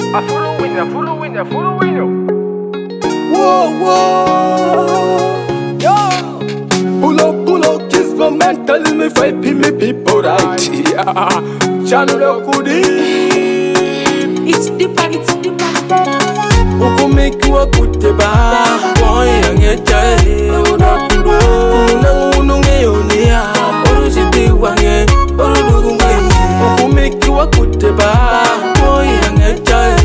following you. Whoa, whoa, yo. Pull up, kiss my man, tell me fight me people right. Yeah, channel kudi. It's the party. Who could make you a good deba? Boy, young yet, who could make you a good deba? Boy, young yet,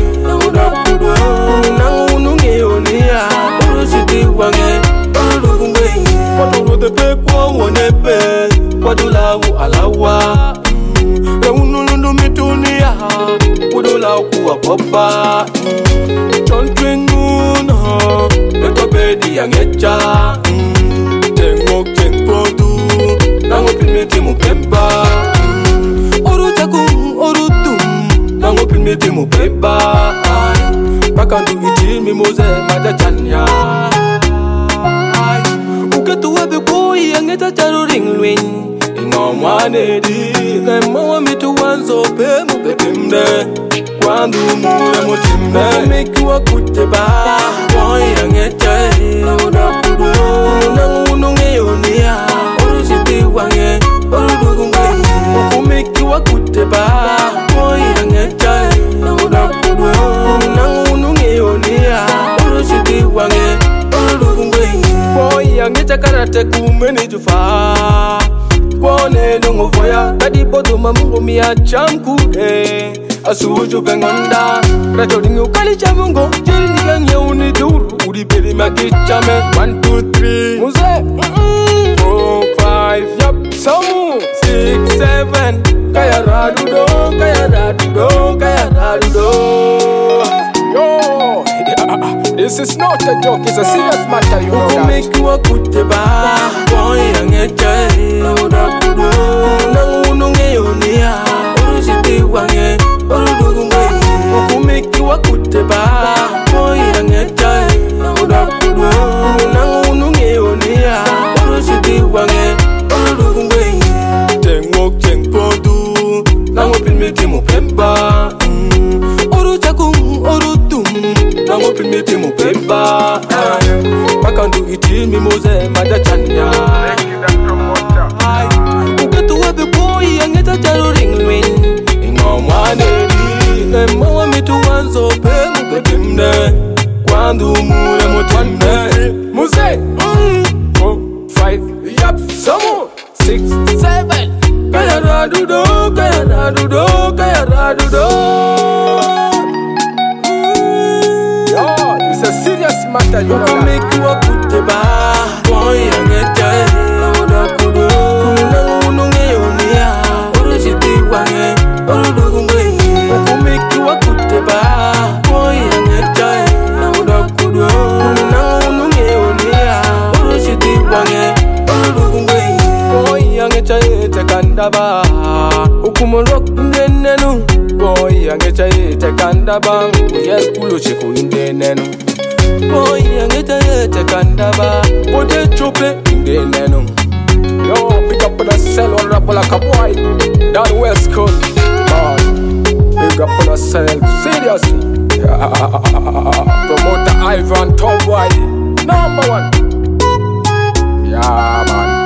the people won't pay. What do love alawa? Unulu mitunia. Would allow a papa. John Twinuna. Let a baby and get ya. Tengo produ. Now open me to Mupemba. Orutakun, Orutum. Now open me to Mupemba. Back on do it, Mimose, Madachanya. Tuwabe boy angeta charo ringwin ingomwane di na mama mitu wanzo pe mu pepimde kwandu mure mutimde make you a kuteba boy angeta uda kudu na ununge yonia orusiti wange orudugumbe ku make you a kuteba boy angeta uda kudu na ununge yonia orusiti wange orudugumbe boy angeta karate kumeni jufa Kone dungo foya Kadi bodo mamungu miya chamku Asuju bengonda Racho dingu kali chamungo Jiri nigang uni duru Udi peri makichame 1, 2, 3 Muze 4, 5 Yup Samu 6, 7 Kaya radudo Kaya radudo Kaya radudo Yo This is not a joke, it's a serious matter, you know that. Make you a good deba, boy, young eche, uda kudu, nangununge yonia, urusiti wange, urudugumbe. Who make you a good deba, boy, young eche, uda kudu, nangununge yonia, urusiti wange, urudugumbe. Tengok produ, nangopin miti Mupemba. Nango pimiti Mupemba. Makandu iti mimoze madachanya. Uketu wabe boy angeta charo ringwin ingomwane di na mama mitu wanzo pe mupepimde kwandu mure mutwande muze 4, 5 Yup Samu 6, 7 Kaya radudo Kaya radudo Kaya radudo It's a serious matter, you know that. Make you a good deba, boy, young eche, uda kudu, nangununge yonia, urusiti wange, urudugumbe. Who make you a good deba, boy, young eche, uda kudu, nangununge yonia, urusiti wange, urudugumbe. Boy, young eche, tekandaba, ukumorok ndenenu. Boy, angeta yete kandaba, yes kulu chiku indenenu. Boy, angeta yete kandaba, bote chope indenenu. Yo, pick up on a cell or rap like a boy. Down West Coast, pick up on a cell, seriously. Promoter Ivan Top Boy, #1. Yeah, man.